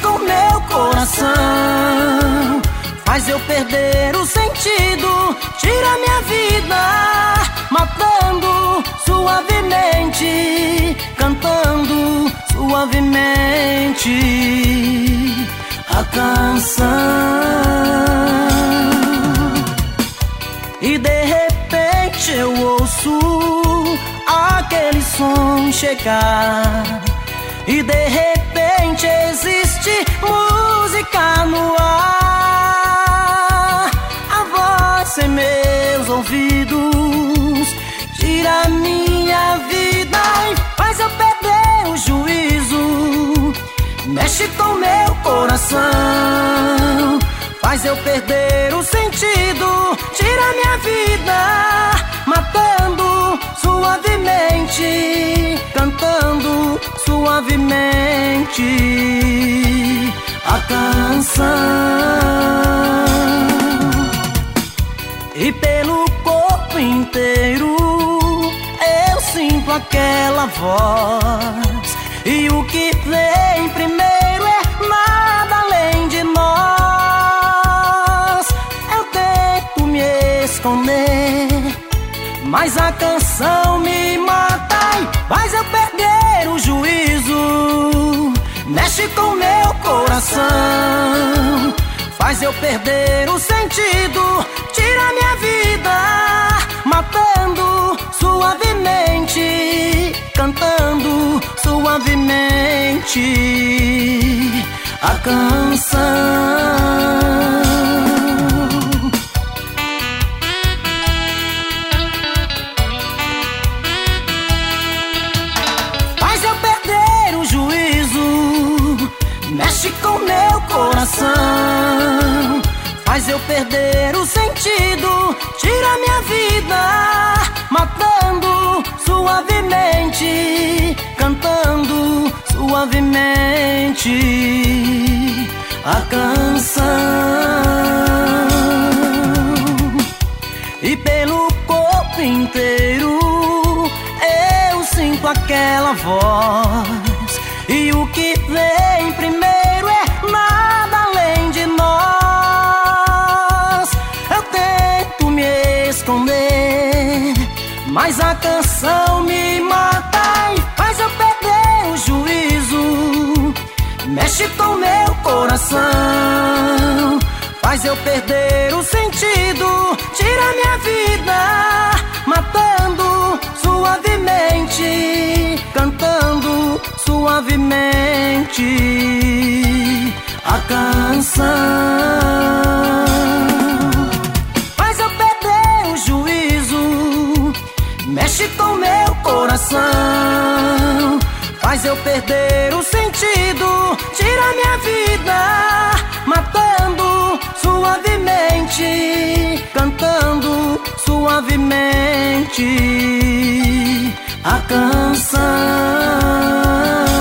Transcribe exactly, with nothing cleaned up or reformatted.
com meu coração, faz eu perder o sentido, tira minha vida, matando suavemente, cantando suavemente a canção. E de repente eu ouço aquele som chegar, e de repente existe música no ar. A voz em meus ouvidos tira minha vida e faz eu perder o juízo, mexe com meu coração, faz eu perder o sentido, tira minha vida, matando suavemente, cantando suavemente a canção. E pelo corpo inteiro eu sinto aquela voz, e o que vem primeiro é nada além de nós. Eu tento me esconder, mas a canção me mata e faz eu perder o juízo, mexe com meu coração, faz eu perder o sentido, tira minha vida, matando suavemente, cantando suavemente a canção. Mexe com meu coração, faz eu perder o sentido, tira minha vida, matando suavemente, cantando suavemente a canção. E pelo corpo inteiro eu sinto aquela voz, e o que vem primeiro é nada além de nós. Eu tento me esconder, mas a canção me mata e faz eu perder o juízo, mexe com meu coração, faz eu perder o sentido, tira minha vida, matando suavemente, cantando suavemente a canção. Faz eu perder o juízo, mexe com meu coração, faz eu perder o sentido, tira minha vida, matando suavemente, cantando suavemente a canção.